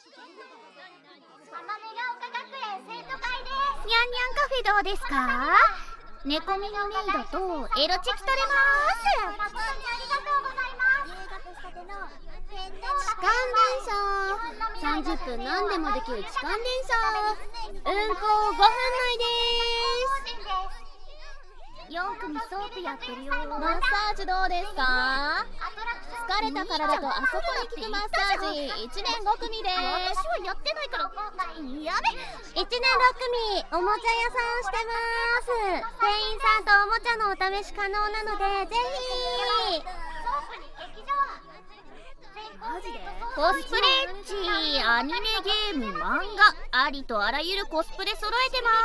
ニャンニャンカフェどうですか？猫耳メイドとエロチェキ取れます。痴漢電車、30分何でもできる痴漢電車、運行5分前です。4組ソープやってるよ。 マッサージどうですか？疲れた体とあそこに効くマッサージ1年5組です。 私はやってないからやめ。 1年6組おもちゃ屋さんしてます。店員さんとおもちゃのお試し可能なのでぜひ。 コスプレッチ、アニメゲーム、漫画、ありとあらゆるコスプレ揃えてます。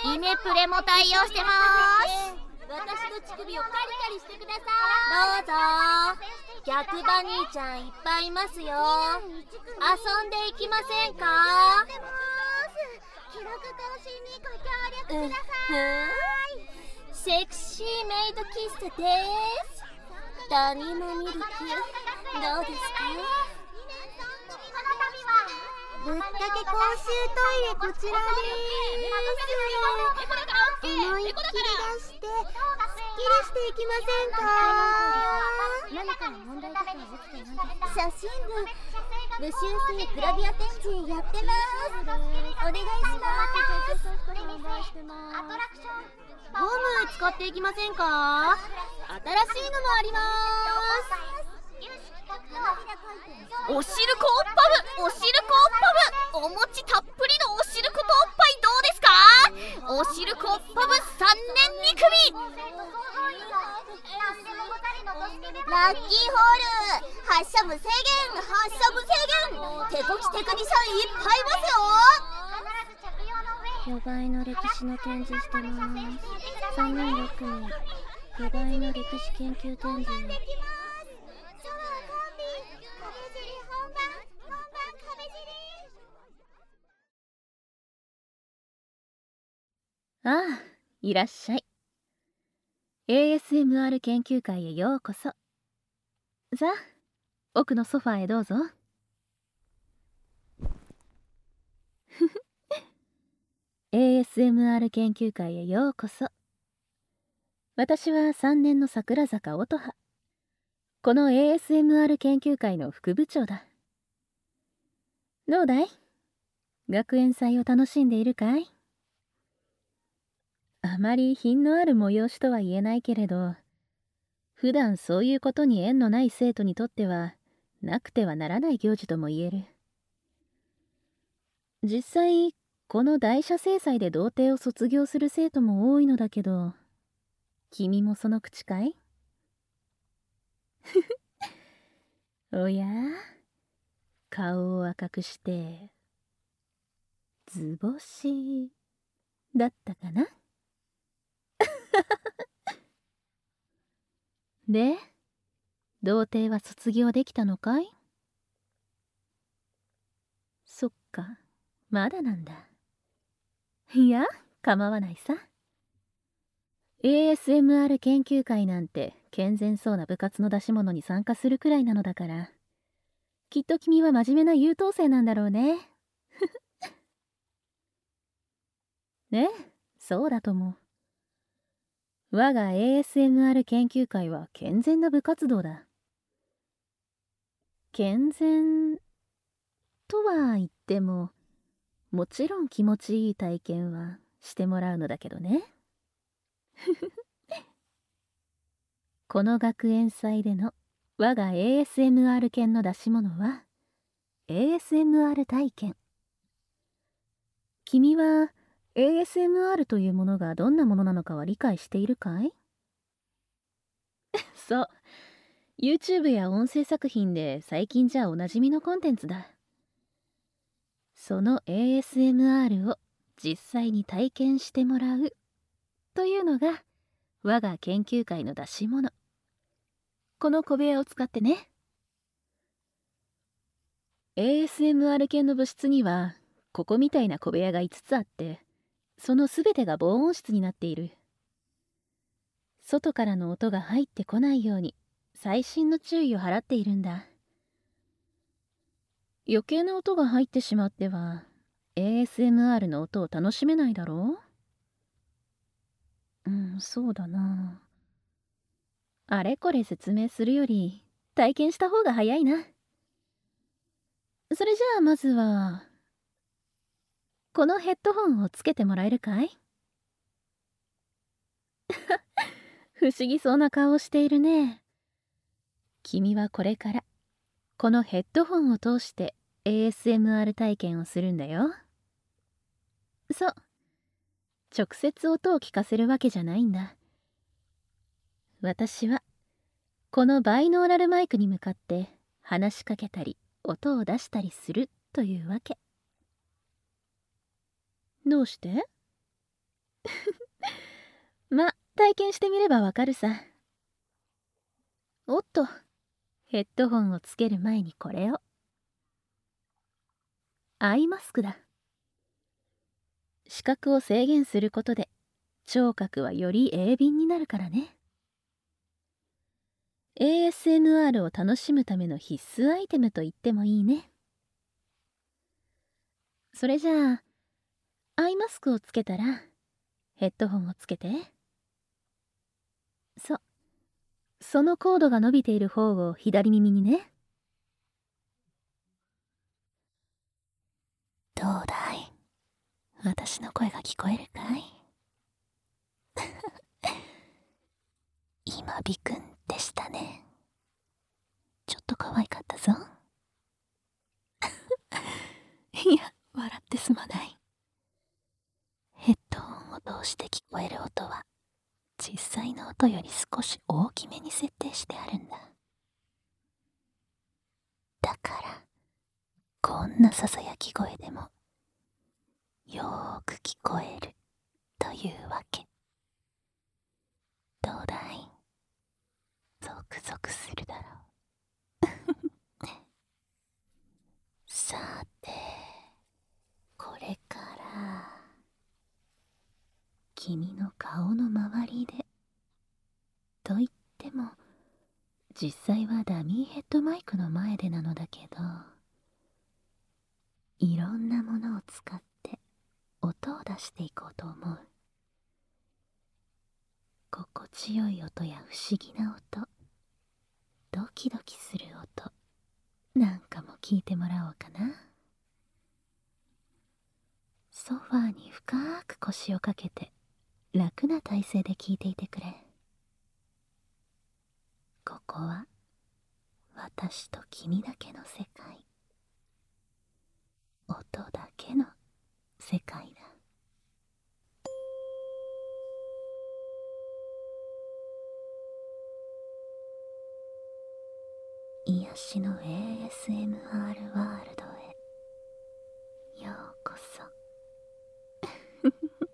イメプレも対応してます。 私の乳首をカリカリしてください。どうぞ。逆バニーちゃんいっぱいいますよ。遊んでいきませんか？ 記録更新にご協力ください。 セクシーメイド喫茶です。ダニマミルクどうですか？ぶっかけ公衆トイレこちらです。思いっきり出してすっきりしていきませんか？ 何かの問題とか起きてないですか？ 写真部無修正グラビア展示やってます。お願いします。 ゴム使っていきませんか？ 新しいのもあります。 おしるこおっぱぶ、おしるこおっぱぶ、お餅たっぷりのおしることおっぱいどうですか？おしるこおっぱぶ3年2組。 ラッキーホール発射無制限、発射無制限。手こきテクニシャンいっぱいいますよ。 巨大の歴史の展示してます。3年6組巨大の歴史研究展示。 ああ、いらっしゃい。ASMR 研究会へようこそ。さあ、奥のソファーへどうぞ。ASMR 研究会へようこそ。私は3年の桜坂音羽。この ASMR 研究会の副部長だ。どうだい？学園祭を楽しんでいるかい？あまり品のある催しとは言えないけれど、普段そういうことに縁のない生徒にとってはなくてはならない行事とも言える。実際この大社制裁で童貞を卒業する生徒も多いのだけど、君もその口かい？おや、顔を赤くして図星だったかな？で、童貞は卒業できたのかい？そっか、まだなんだ。いや、構わないさ。ASMR 研究会なんて健全そうな部活の出し物に参加するくらいなのだから、きっと君は真面目な優等生なんだろうね。ねえ、そうだとも。我が ASMR 研究会は健全な部活動だ。健全とは言っても、もちろん気持ちいい体験はしてもらうのだけどね。この学園祭での我が ASMR 犬の出し物は ASMR 体験。君はASMR というものがどんなものなのかは理解しているかい？そう、YouTube や音声作品で最近じゃおなじみのコンテンツだ。その ASMR を実際に体験してもらうというのが我が研究会の出し物。この小部屋を使ってね。ASMR 犬の部室にはここみたいな小部屋が5つあって、そのすべてが防音室になっている。外からの音が入ってこないように細心の注意を払っているんだ。 余計な音が入ってしまっては ASMR の音を楽しめないだろう。そうだな。あれこれ説明するより体験した方が早いな。それじゃあまずはこのヘッドホンをつけてもらえるかい？不思議そうな顔をしているね。君はこれからこのヘッドホンを通して ASMR 体験をするんだよ。そう、直接音を聞かせるわけじゃないんだ。私はこのバイノーラルマイクに向かって話しかけたり音を出したりするというわけ。どうして？ま、体験してみればわかるさ。おっと、ヘッドホンをつける前にこれを。アイマスクだ。視覚を制限することで聴覚はより鋭敏になるからね。ASMR を楽しむための必須アイテムと言ってもいいね。それじゃあアイマスクをつけたらヘッドホンをつけて。そのコードが伸びている方を左耳にね。どうだい？私の声が聞こえるかい？今ビクンでしたね。ちょっと可愛かったぞ。いや、笑ってすまない。ヘッドホンを通して聞こえる音は実際の音より少し大きめに設定してあるんだ。だからこんなささやき声でもよーく聞こえるというわけ。どうだい？ゾクゾクするだろう。さて、これから君の顔の周りで、と言っても実際はダミーヘッドマイクの前でなのだけど、いろんなものを使って音を出していこうと思う。心地よい音や不思議な音、ドキドキする音なんかも聞いてもらおうかな。ソファーに深く腰をかけて楽な体勢で聞いていてくれ。ここは私と君だけの世界、音だけの世界だ。癒しの ASMR ワールドへようこそ。